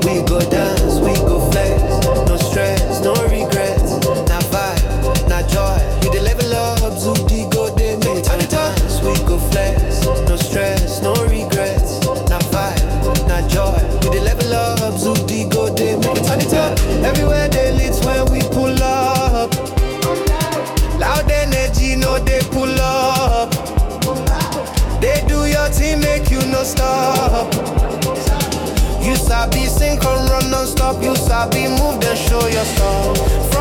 We go dance, we go flex. No stress, no regrets. Na vibe, na joy. We dey level up, Zudi go dey make turn the dance. We go flex. No stress, no regrets. Na vibe, na joy. We dey level up, Zudi go dey make turn the dance. Everywhere they lit when we pull up. Loud energy, no they pull up. They do your thing, make you no stop. You sabi sing, come run non-stop. You sabi move, then show your stuff.